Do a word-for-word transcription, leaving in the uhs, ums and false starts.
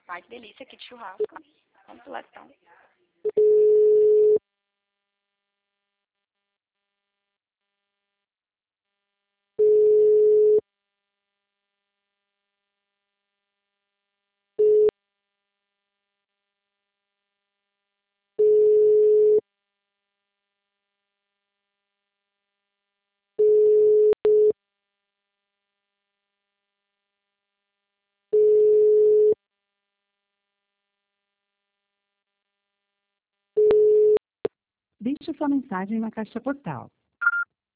Ai, que delícia aqui de churrasco. Vamos lá, então. Deixe sua mensagem na caixa postal.